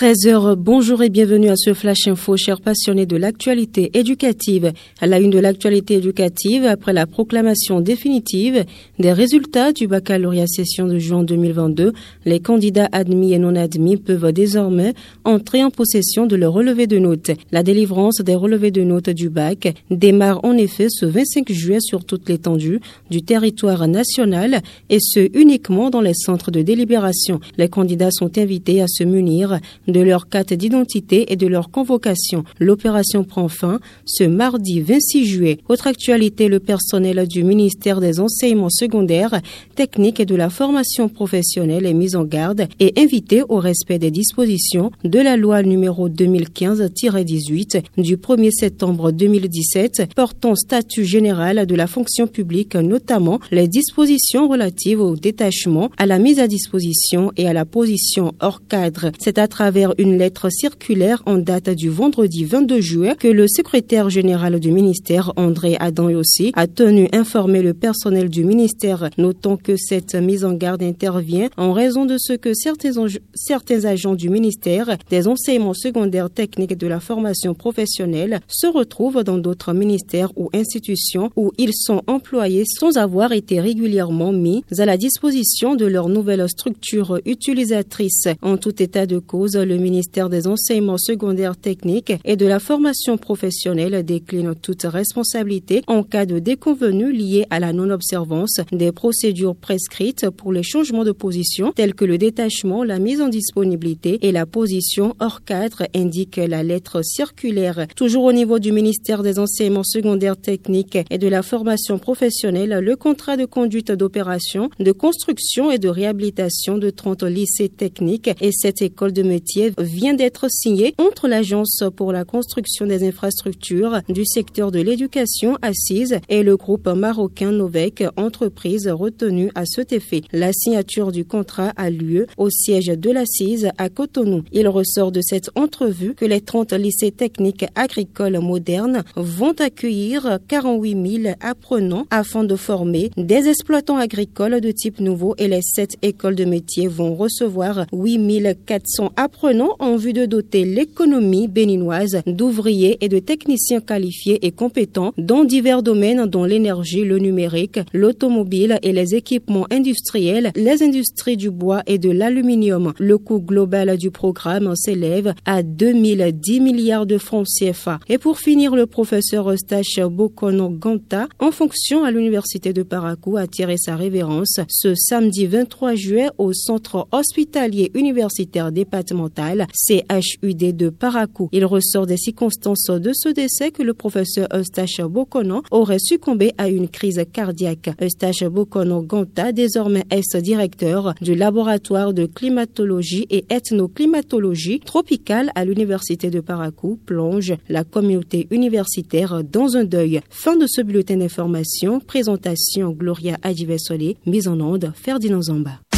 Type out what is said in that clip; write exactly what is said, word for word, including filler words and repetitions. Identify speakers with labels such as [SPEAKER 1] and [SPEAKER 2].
[SPEAKER 1] treize heures, bonjour et bienvenue à ce Flash Info, chers passionnés de l'actualité éducative. À la une de l'actualité éducative, après la proclamation définitive des résultats du baccalauréat session de juin deux mille vingt-deux, les candidats admis et non admis peuvent désormais entrer en possession de leur relevé de notes. La délivrance des relevés de notes du bac démarre en effet ce vingt-cinq juillet sur toute l'étendue du territoire national et ce uniquement dans les centres de délibération. Les candidats sont invités à se munir de leur carte d'identité et de leur convocation. L'opération prend fin ce mardi vingt-six juillet. Autre actualité, le personnel du ministère des enseignements secondaires, techniques et de la formation professionnelle est mis en garde et invité au respect des dispositions de la loi numéro deux mille quinze tiret dix-huit du premier septembre deux mille dix-sept portant statut général de la fonction publique, notamment les dispositions relatives au détachement, à la mise à disposition et à la position hors cadre. C'est à travers une lettre circulaire en date du vendredi vingt-deux juillet que le secrétaire général du ministère, André Adan-Yossi, a tenu informer le personnel du ministère, notant que cette mise en garde intervient en raison de ce que certains, certains agents du ministère des enseignements secondaires techniques et de la formation professionnelle se retrouvent dans d'autres ministères ou institutions où ils sont employés sans avoir été régulièrement mis à la disposition de leur nouvelle structure utilisatrice. En tout état de cause, le ministère des enseignements secondaires techniques et de la formation professionnelle décline toute responsabilité en cas de déconvenus liés à la non-observance des procédures prescrites pour les changements de position tels que le détachement, la mise en disponibilité et la position hors cadre, indique la lettre circulaire. Toujours au niveau du ministère des enseignements secondaires techniques et de la formation professionnelle, le contrat de conduite d'opération, de construction et de réhabilitation de trente lycées techniques et sept écoles de métiers vient d'être signé entre l'Agence pour la construction des infrastructures du secteur de l'éducation assise et le groupe marocain Novec, entreprise retenue à cet effet. La signature du contrat a lieu au siège de l'Assise à Cotonou. Il ressort de cette entrevue que les trente lycées techniques agricoles modernes vont accueillir quarante-huit mille apprenants afin de former des exploitants agricoles de type nouveau et les sept écoles de métiers vont recevoir huit mille quatre cents apprenants en vue de doter l'économie béninoise d'ouvriers et de techniciens qualifiés et compétents dans divers domaines dont l'énergie, le numérique, l'automobile et les équipements industriels, les industries du bois et de l'aluminium. Le coût global du programme s'élève à deux mille dix milliards de francs C F A. Et pour finir, le professeur Eustache Bokono Ganta, en fonction à l'université de Parakou, a tiré sa révérence ce samedi vingt-trois juillet au centre hospitalier universitaire départemental C H U D de Parakou. Il ressort des circonstances de ce décès que le professeur Eustache Bokono aurait succombé à une crise cardiaque. Eustache Bokono Ganta, désormais ex-directeur du laboratoire de climatologie et ethnoclimatologie tropicale à l'université de Parakou, plonge la communauté universitaire dans un deuil. Fin de ce bulletin d'information. Présentation Gloria Adivesole, mise en onde Ferdinand Zamba.